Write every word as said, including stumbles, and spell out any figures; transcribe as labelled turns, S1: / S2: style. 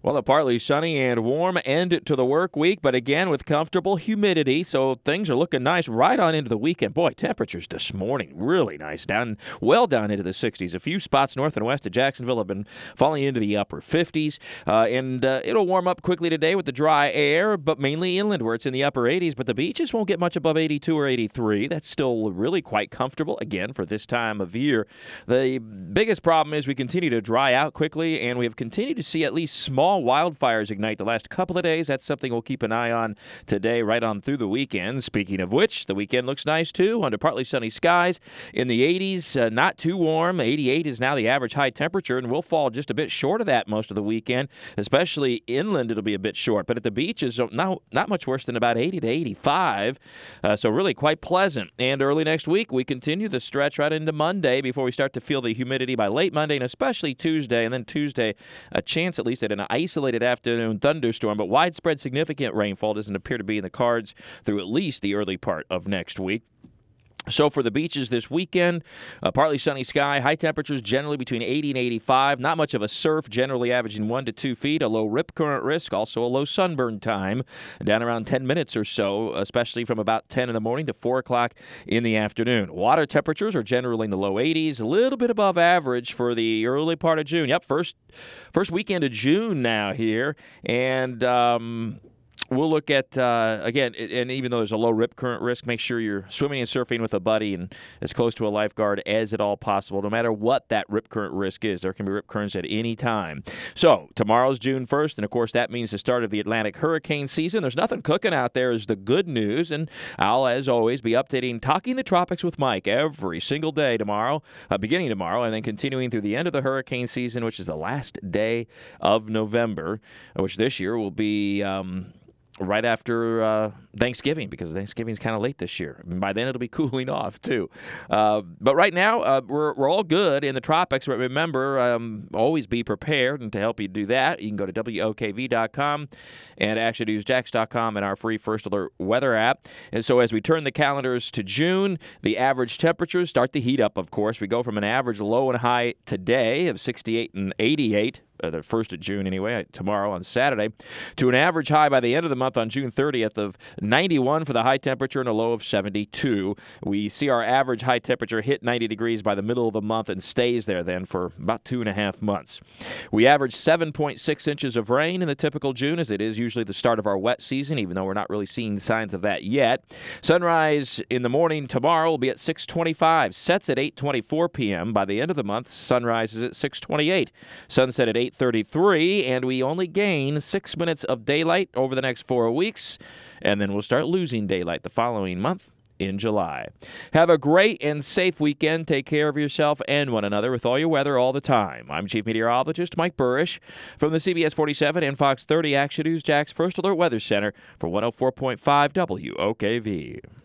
S1: Well, a partly sunny and warm end to the work week, but again with comfortable humidity, so things are looking nice right on into the weekend. Boy, temperatures this morning really nice, down well down into the sixties. A few spots north and west of Jacksonville have been falling into the upper fifties, uh, and uh, it'll warm up quickly today with the dry air, but mainly inland where it's in the upper eighties. But the beaches won't get much above eighty-two or eighty-three. That's still really quite comfortable again for this time of year. The biggest problem is we continue to dry out quickly, and we have continued to see at least small wildfires ignite the last couple of days. That's something we'll keep an eye on today, right on through the weekend. Speaking of which, the weekend looks nice too, under partly sunny skies in the eighties. Uh, not too warm. eighty-eight is now the average high temperature, and we'll fall just a bit short of that most of the weekend, especially inland. It'll be a bit short, but at the beaches, not, not much worse than about eighty to eighty-five, uh, so really quite pleasant. And early next week, we continue the stretch right into Monday before we start to feel the humidity by late Monday and especially Tuesday, and then Tuesday, a chance at least at an isolated afternoon thunderstorm, but widespread significant rainfall doesn't appear to be in the cards through at least the early part of next week. So for the beaches this weekend, uh, partly sunny sky, high temperatures generally between eighty and eighty-five, not much of a surf, generally averaging one to two feet, a low rip current risk, also a low sunburn time, down around ten minutes or so, especially from about ten in the morning to four o'clock in the afternoon. Water temperatures are generally in the low eighties, a little bit above average for the early part of June. Yep, first, first weekend of June now here, and um, we'll look at, uh, again, and even though there's a low rip current risk, make sure you're swimming and surfing with a buddy and as close to a lifeguard as at all possible, no matter what that rip current risk is. There can be rip currents at any time. So tomorrow's June first, and of course that means the start of the Atlantic hurricane season. There's nothing cooking out there is the good news, and I'll, as always, be updating Talking the Tropics with Mike every single day tomorrow, uh, beginning tomorrow, and then continuing through the end of the hurricane season, which is the last day of November, which this year will be Um, right after uh, Thanksgiving, because Thanksgiving's kind of late this year. And by then, it'll be cooling off, too. Uh, but right now, uh, we're, we're all good in the tropics. But remember, um, always be prepared. And to help you do that, you can go to W O K V dot com and action news jax dot com and our free First Alert weather app. And so as we turn the calendars to June, the average temperatures start to heat up, of course. We go from an average low and high today of sixty-eight and eighty-eight, Uh, the first of June anyway, tomorrow on Saturday, to an average high by the end of the month on June thirtieth of ninety-one for the high temperature and a low of seventy-two. We see our average high temperature hit ninety degrees by the middle of the month and stays there then for about two and a half months. We average seven point six inches of rain in the typical June, as it is usually the start of our wet season, even though we're not really seeing signs of that yet. Sunrise in the morning tomorrow will be at six twenty-five, sets at eight twenty-four p.m. By the end of the month, sunrise is at six twenty-eight, sunset at eight thirty-three, and we only gain six minutes of daylight over the next four weeks, and then we'll start losing daylight the following month in July. Have a great and safe weekend. Take care of yourself and one another with all your weather all the time. I'm Chief Meteorologist Mike Burrish from the C B S forty-seven and Fox thirty Action News Jax First Alert Weather Center for one oh four point five W O K V.